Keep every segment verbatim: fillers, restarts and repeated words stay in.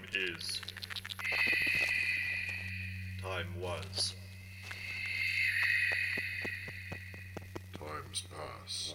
is. Time was. Times past.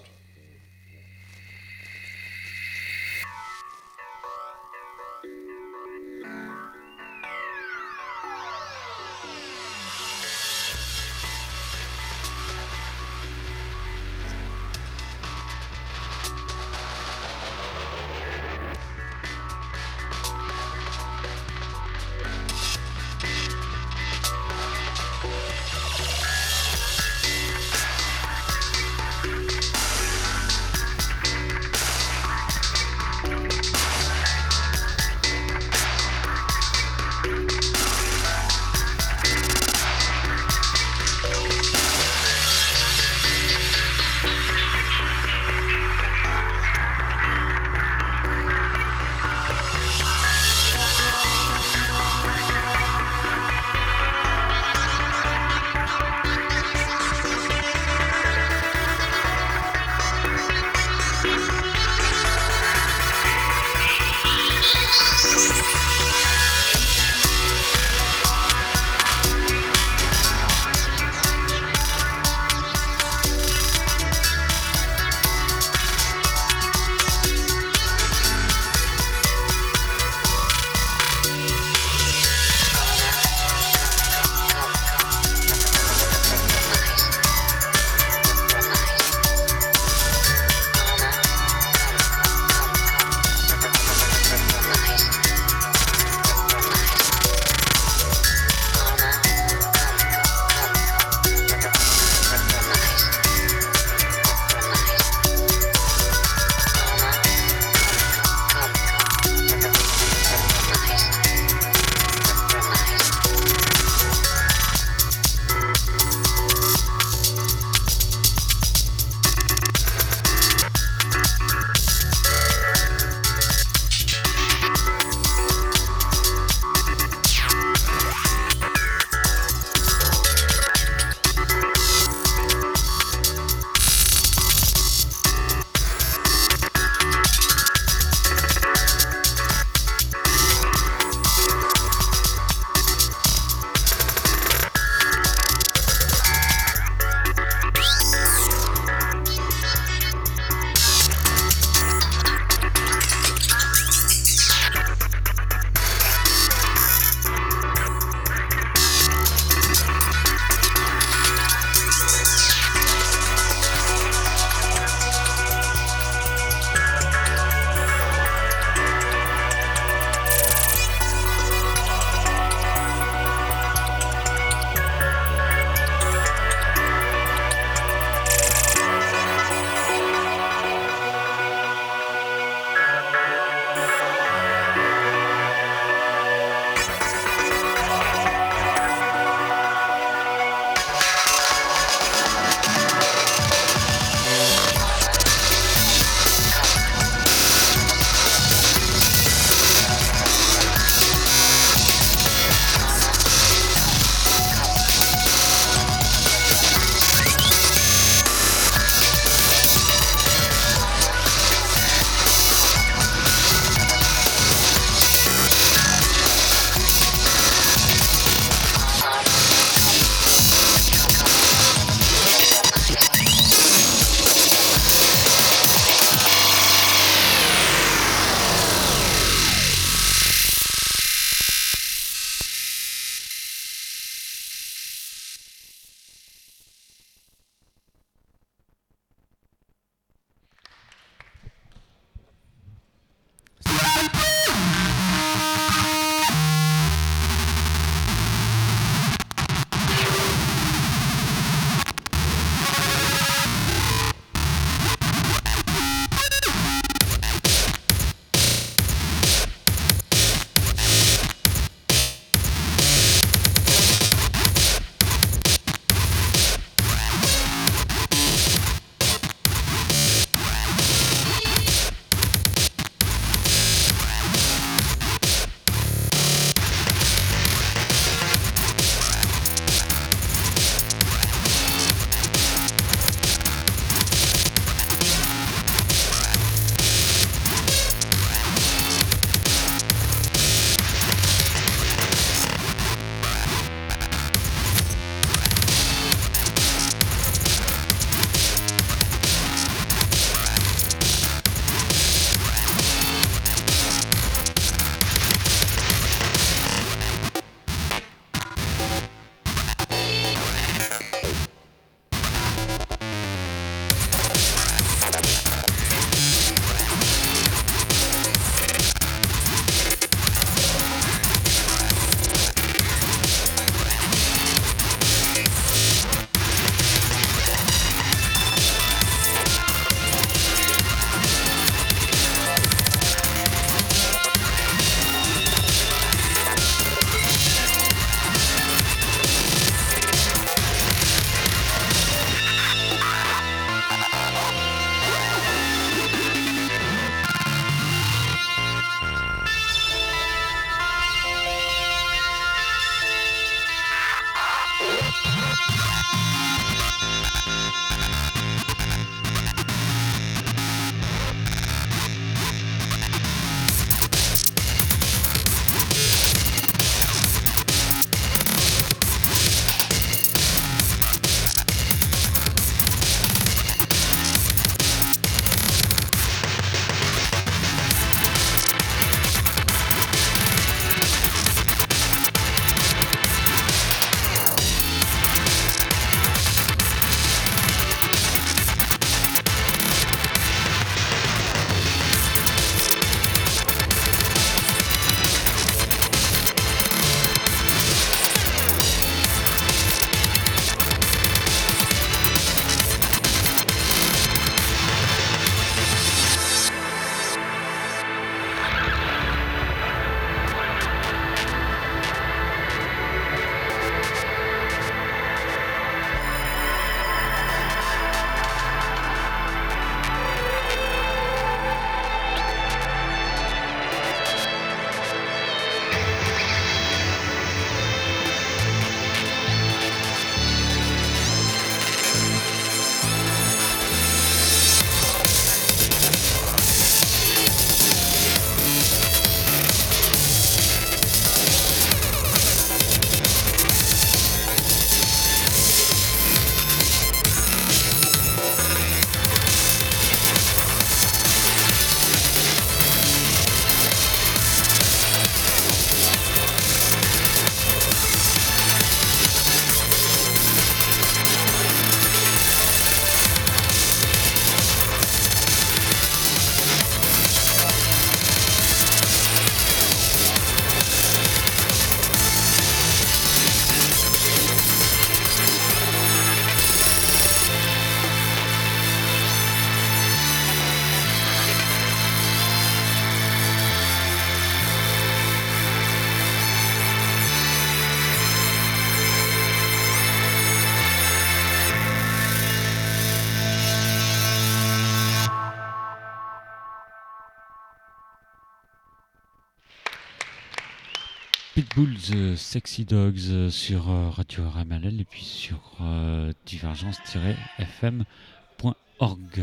Pitbull The Sexy Dogs euh, sur euh, Radio R M L L et puis sur euh, divergence-f m point org.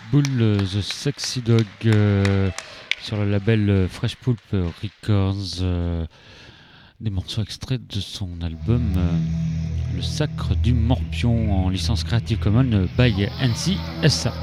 Bull, euh, The Sexy Dog, euh, sur le label euh, Fresh Pulp Records, euh, des morceaux extraits de son album euh, Le Sacre du Morpion en licence Creative Commons by N C S A.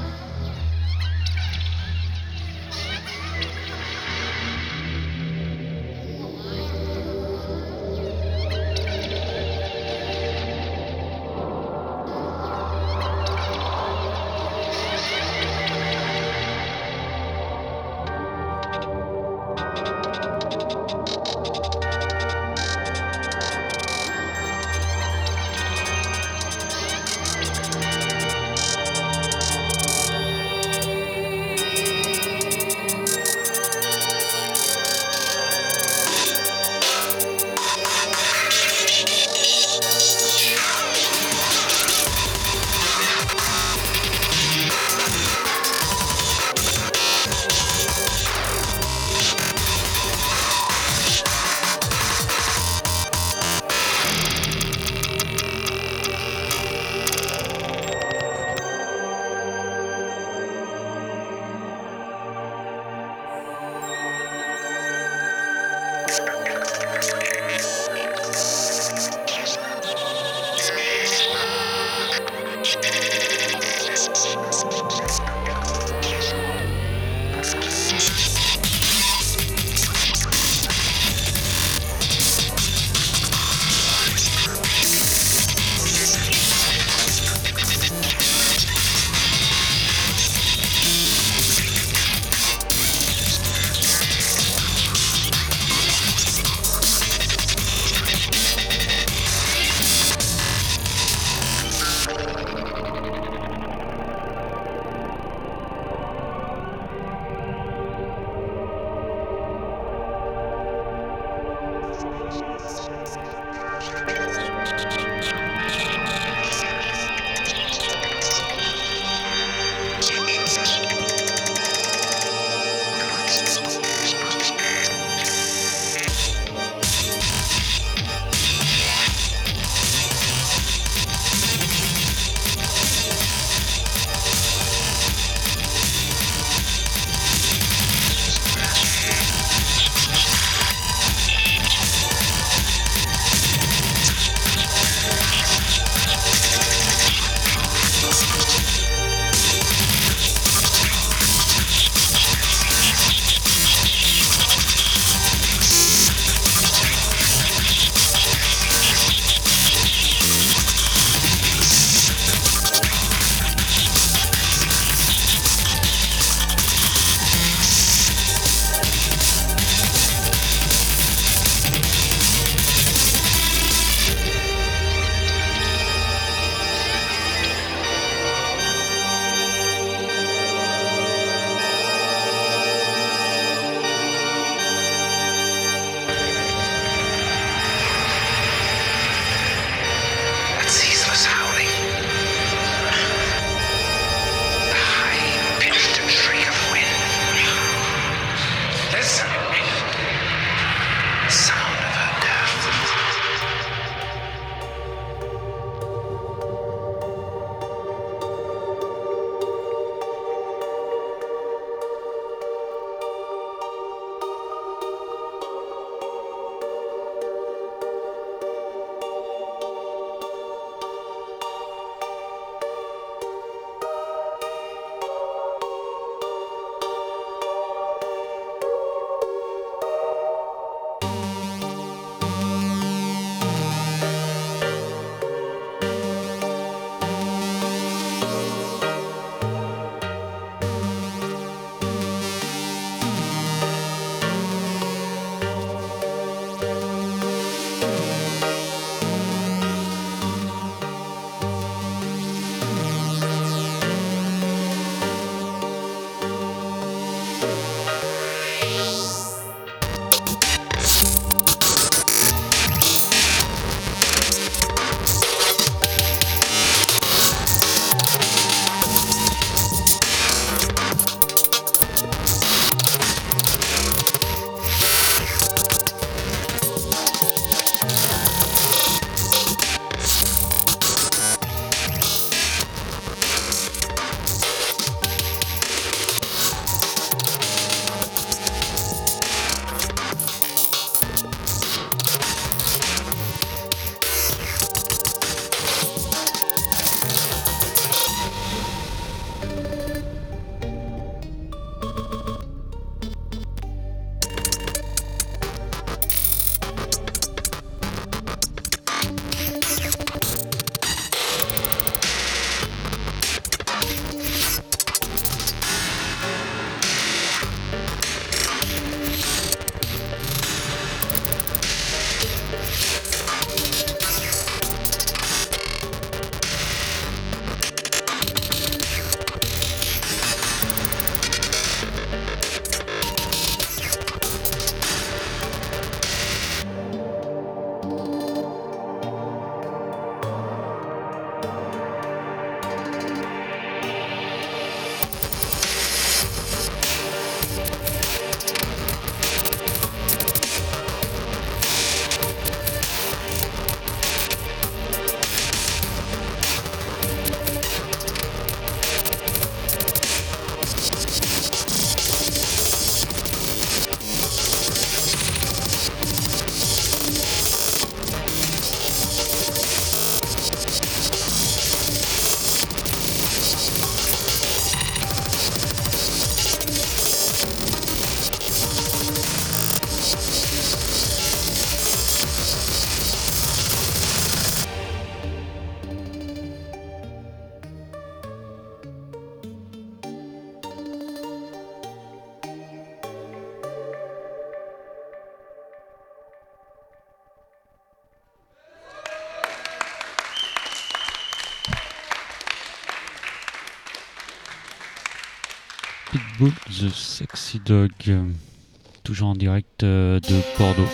Pitbull, The Sexy Dog, euh, toujours en direct euh, de Bordeaux.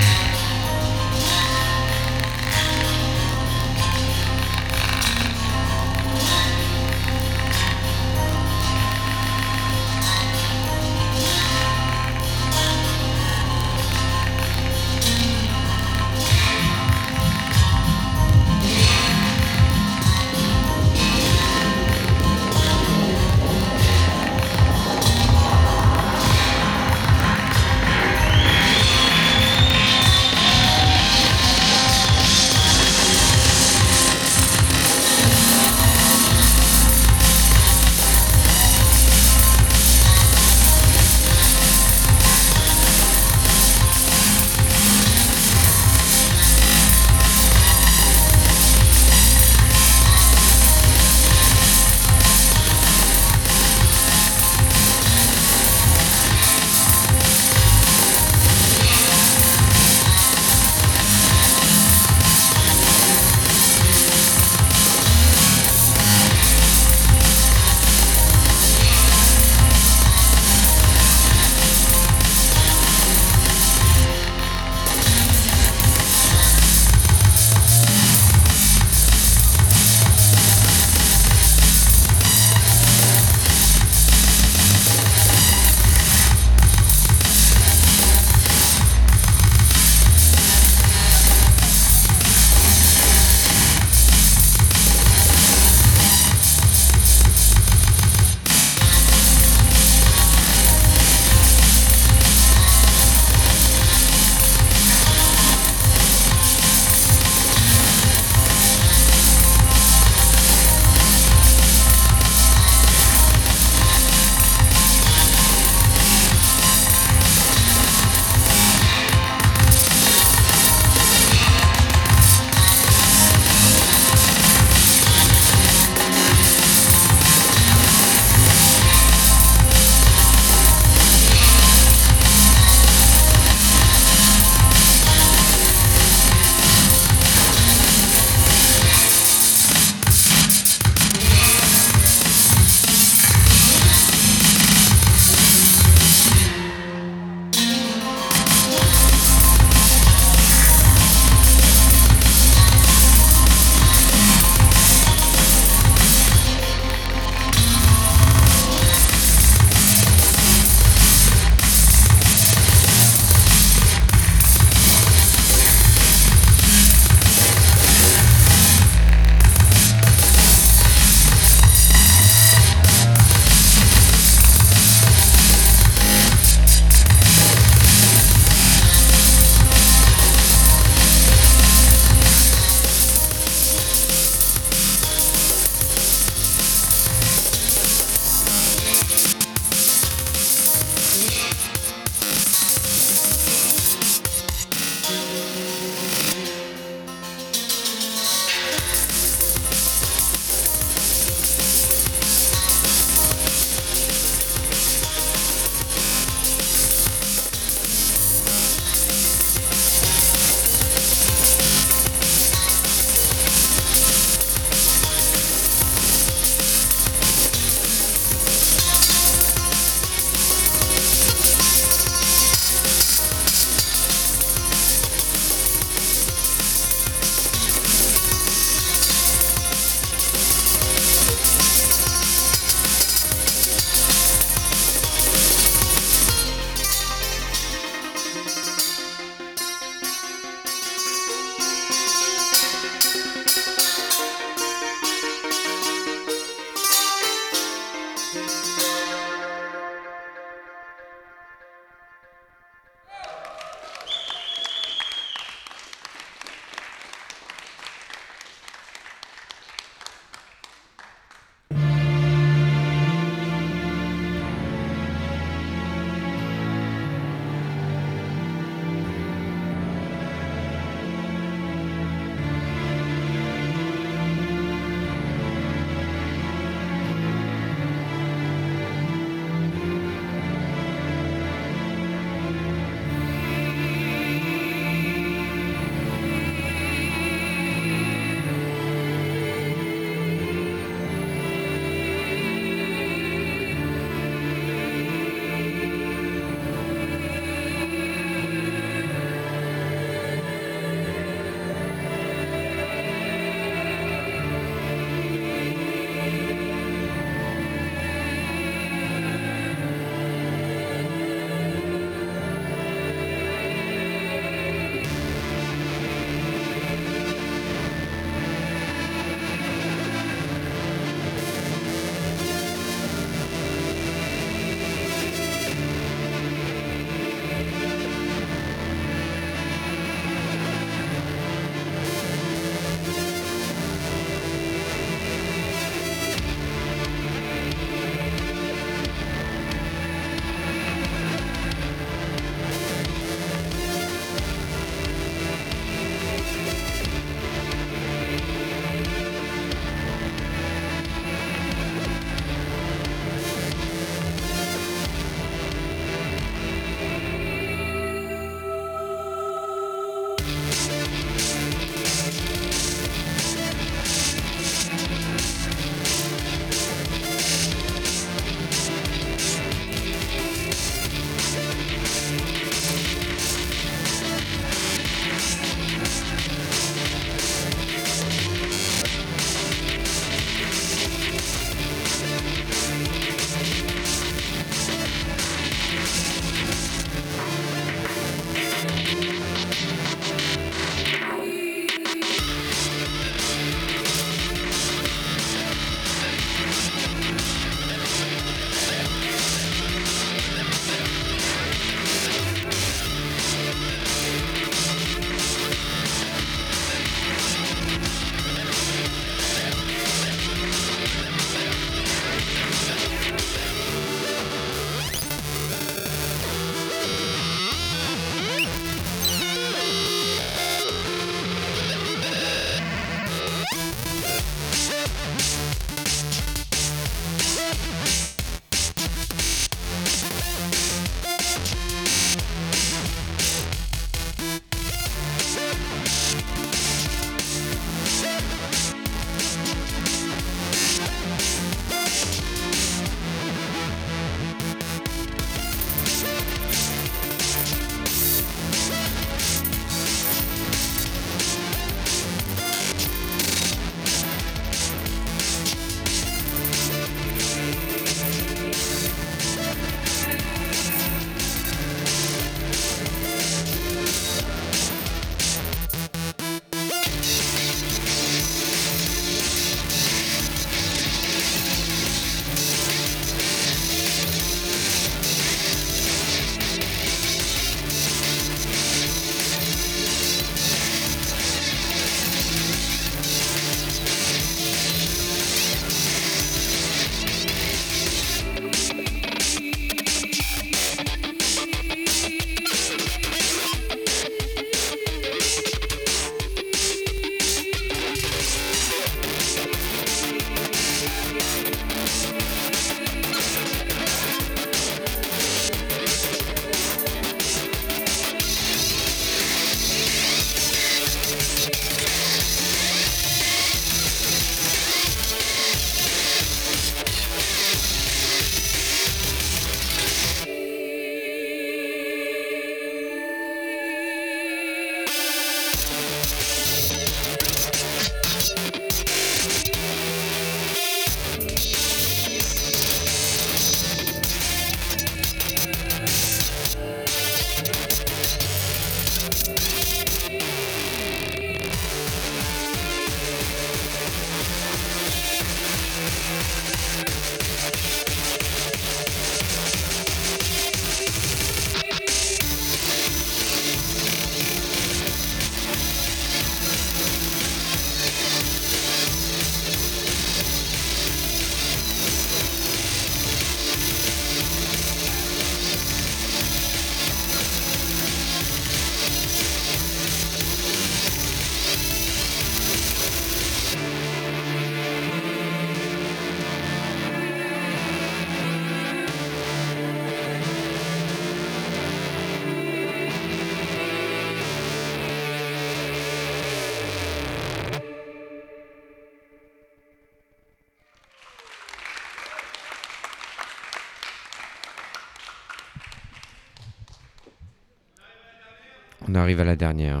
On arrive à la dernière.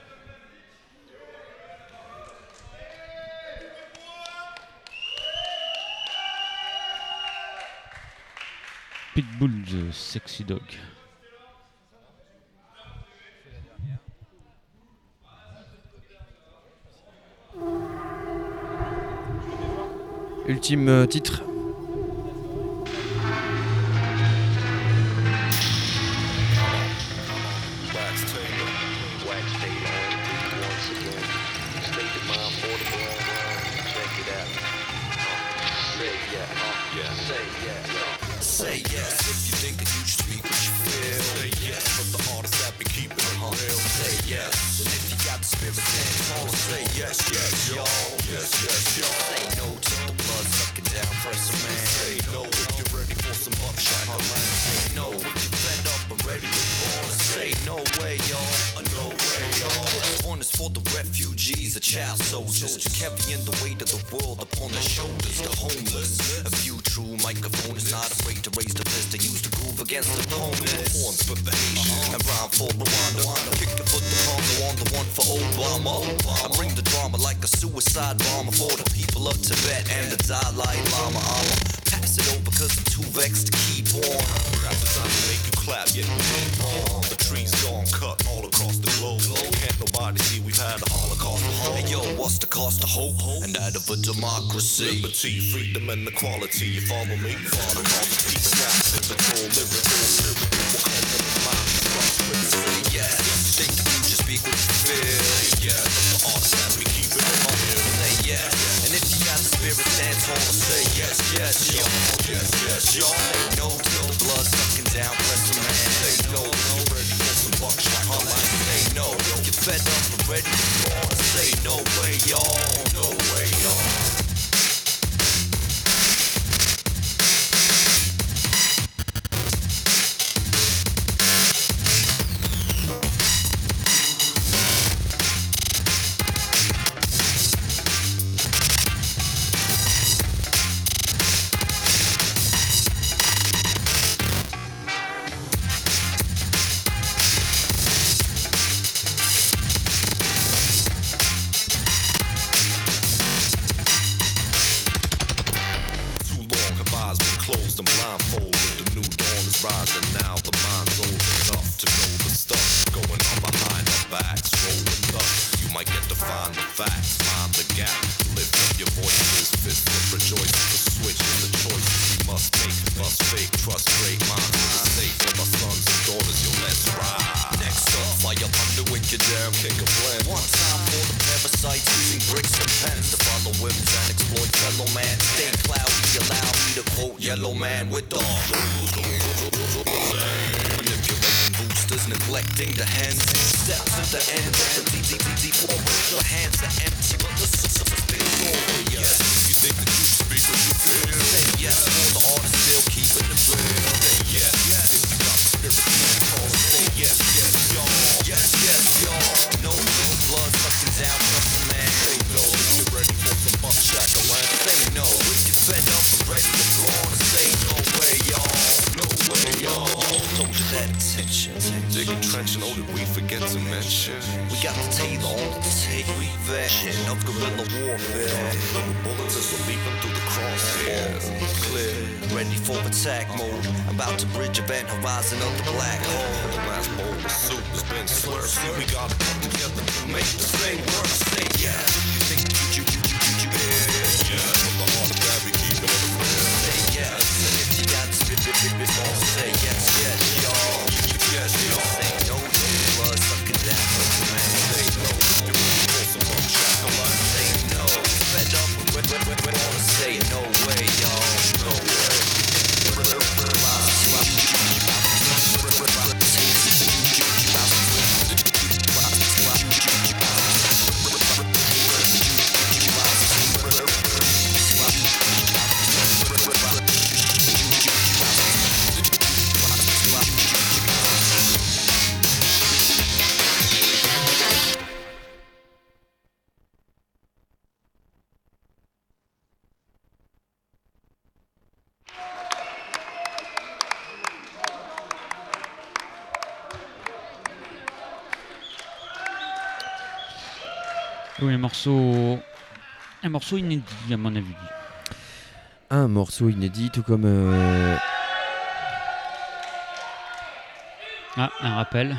Pitbull de Sexy Dog. Ultime euh, titre. Say yes if you think that you should speak what you feel. Say yes for the artists that be keeping it real. Say yes, and if you got the spirit, then all say yes, yes, y'all. Yes, yes, y'all. Say no to the blood sucking down, press a man. Say no if you're ready for some buckshot. Say no if you're fed up and ready to born. Say no way, y'all. A no way, y'all. This one is for the refugees, the child soldiers, who carrying the weight of the world upon their shoulders. The homeless, a few true microphone is not afraid to raise the fist they used to groove against the opponents. Horns for the Haitian and rhyme for Rwanda. Kick the foot the Congo on the one for Obama. I bring the drama like a suicide bomber for the people of Tibet and the Dalai Lama. I'ma pass it over cause I'm too vexed to keep on. Got the time to make you clap, yeah, on. The trees gone cut all across the globe. Can't nobody see we've had a holocaust. Hey yo, what's the cost of hope? And that of a democracy. Liberty, freedom, and equality. You follow me? Follow all the peace, snaps, lyrical, lyrical, lyrical. We'll come from the mind, say yes. Think that you just speak what you feel. Say yes, the artists that we keep it on. Say yes, and if you got the spirit, dance on. Say yes, yes, y'all. Yes, yes, y'all. Say no to the blood sucking down, press a man. Say no, you're ready for some buckshot. Say no, you're fed up and ready to born. Say no way, y'all. No way, y'all. Horizon of the black hole. The last bowl of soup has been slurped. We gotta come together to make the same work. Say yeah. You think you, you, you, you, you, you, yeah. Yeah. With the heart of that, we keep it real. Say yes. And if you got to spit, spit, spit, spit, all say yes, yes, y'all. Yes, y'all. Say no to the blood sucking down from the man. Say no. You're ready for some more chocolate. Say no. Fed up with, with, with, with, with, wanna say no way, y'all. No way. Oui, un morceau, un morceau inédit à mon avis. Un morceau inédit, tout comme... euh, Ah, un rappel.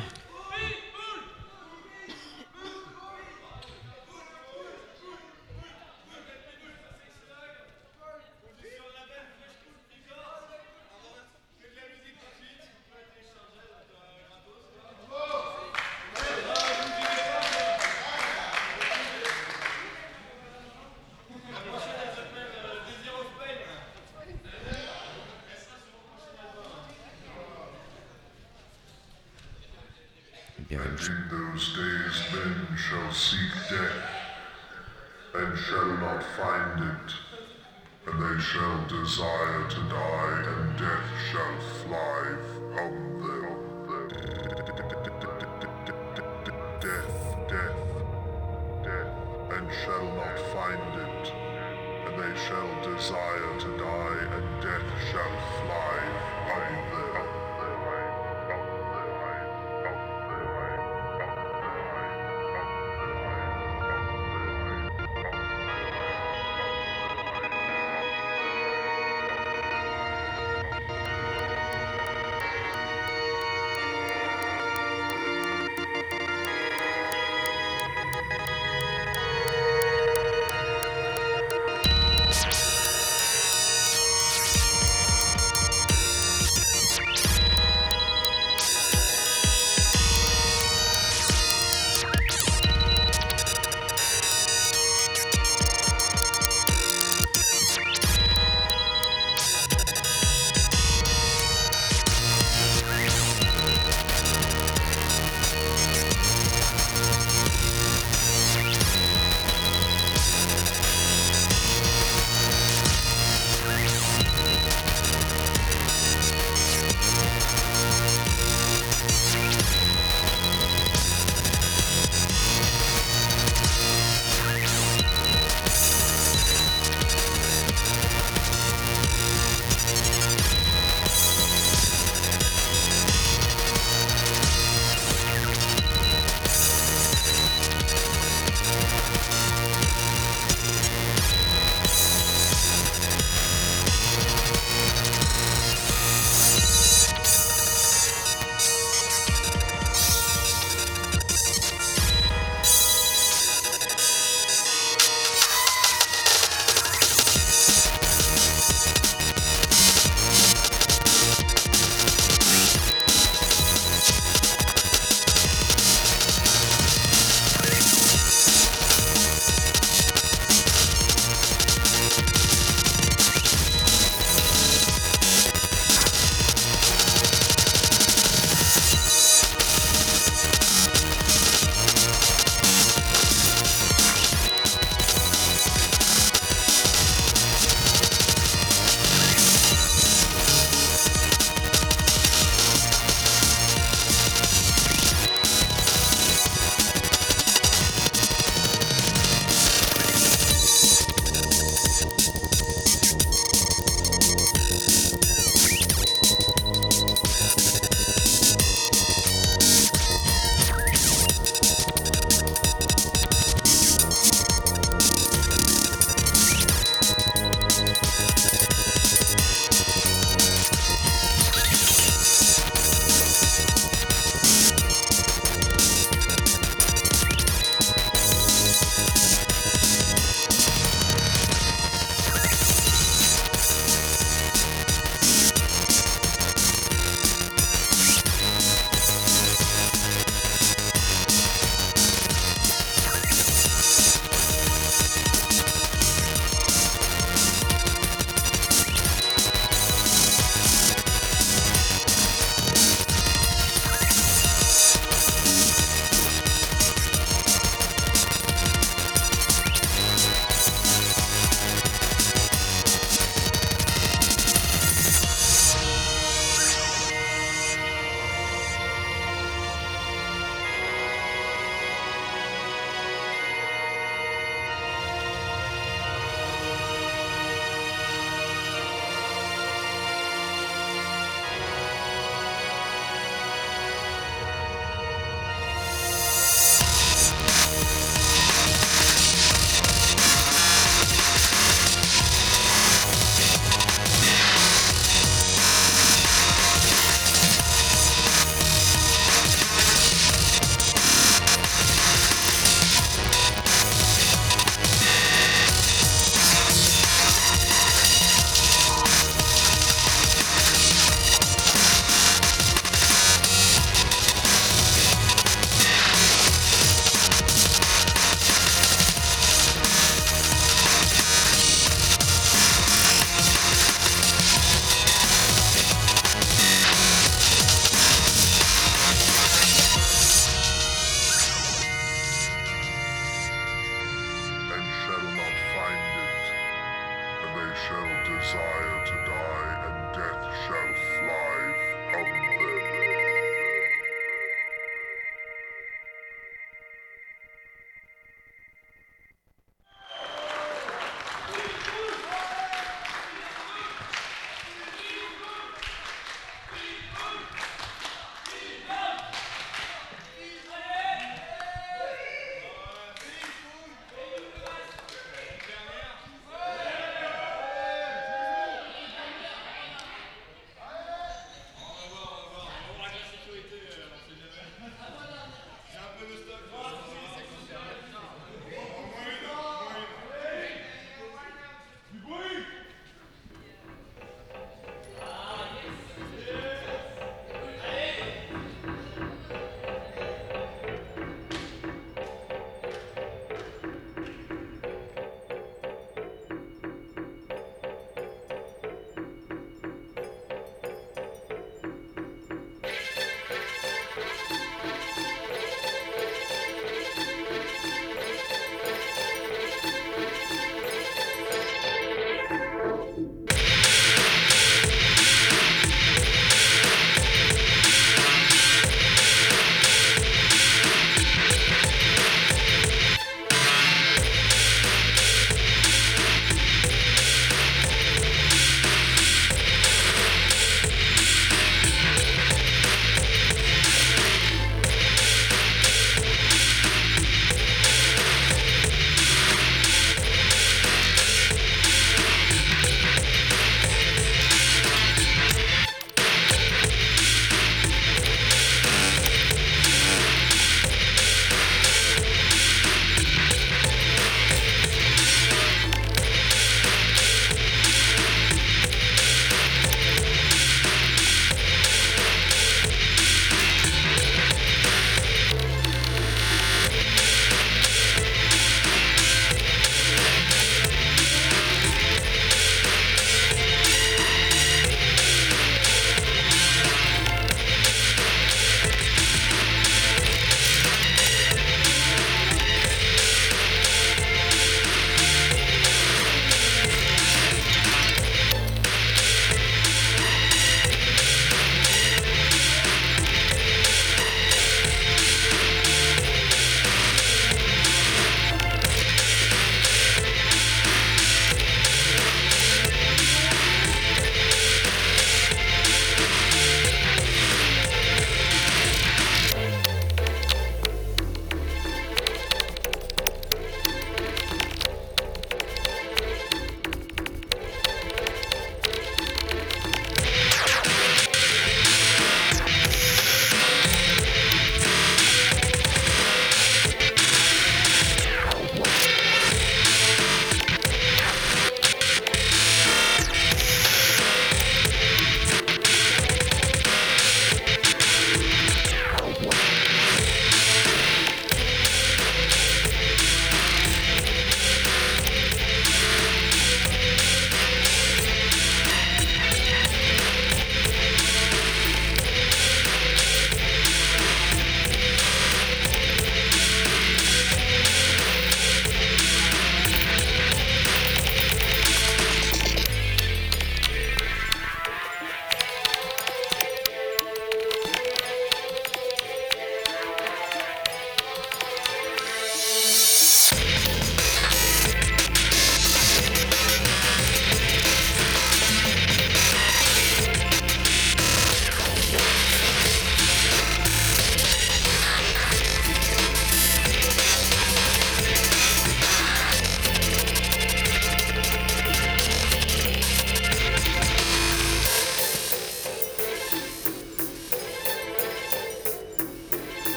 bien, And in those days men shall seek death, and shall not find it, and they shall desire to die, and death shall fly from them. Death, death, death, and shall not find it, and they shall desire to die, and death shall fly from them.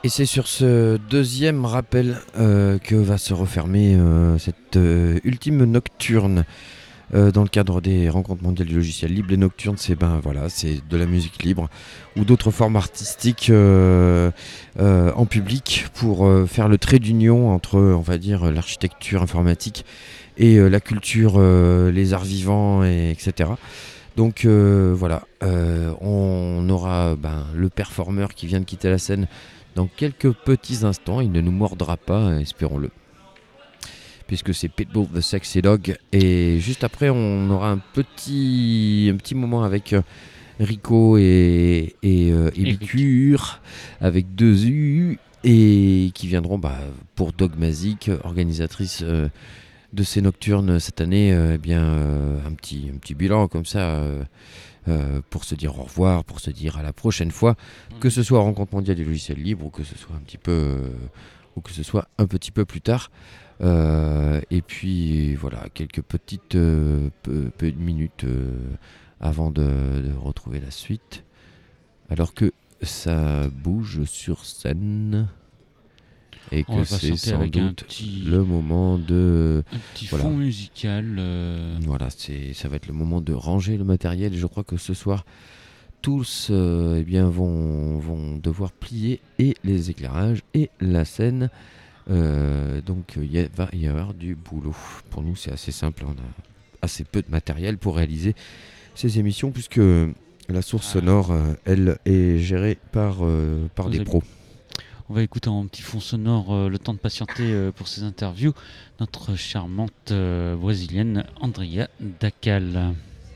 Et c'est sur ce deuxième rappel euh, que va se refermer euh, cette euh, ultime nocturne euh, dans le cadre des rencontres mondiales du logiciel libre. Les nocturnes, c'est ben voilà, c'est de la musique libre ou d'autres formes artistiques euh, euh, en public pour euh, faire le trait d'union entre, on va dire, l'architecture informatique et euh, la culture, euh, les arts vivants, et, etc. Donc euh, voilà, euh, on aura ben, le performeur qui vient de quitter la scène dans quelques petits instants. Il ne nous mordra pas, espérons-le, puisque c'est Pitbull the Sexy Dog. Et juste après, on aura un petit, un petit moment avec euh, Rico et, et, euh, et Bicure, avec deux U, et qui viendront bah, pour Dogmazic, organisatrice euh, de ces nocturnes cette année. Euh, eh bien, euh, un, petit, un petit bilan comme ça. Euh, Euh, pour se dire au revoir, pour se dire à la prochaine fois, que ce soit à Rencontre mondiale du logiciel libre ou que ce soit un petit peu euh, ou que ce soit un petit peu plus tard. Euh, et puis voilà, quelques petites euh, peu, peu de minutes euh, avant de, de retrouver la suite, alors que ça bouge sur scène et On va que c'est patienter sans avec un doute petit- le moment de Un petit Voilà. fond musical. euh, Voilà, c'est, ça va être le moment de ranger le matériel. Et je crois que ce soir, tous euh, eh bien, vont, vont devoir plier et les éclairages et la scène. Euh, donc il y a- va y avoir du boulot. Pour nous, c'est assez simple. On a assez peu de matériel pour réaliser ces émissions, puisque la source Ah. sonore, euh, elle, est gérée par, euh, par Vous des avez- pros. On va écouter en petit fond sonore euh, le temps de patienter euh, pour ces interviews notre charmante euh, brésilienne Andrea Dacal.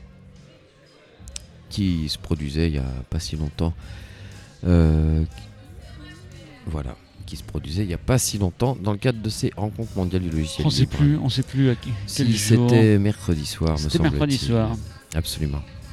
Qui se produisait il y a pas si longtemps. Euh, voilà, qui se produisait il y a pas si longtemps dans le cadre de ces rencontres mondiales du logiciel On sait libre. plus, on sait plus à qui, quel Si jour. c'était mercredi soir, me C'était semble-t-il. mercredi soir. Absolument.